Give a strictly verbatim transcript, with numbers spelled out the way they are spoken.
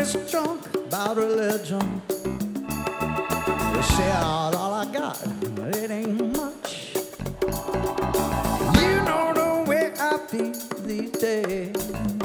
gets drunk about religion. They say all I got, it ain't much. You know the way I feel these days.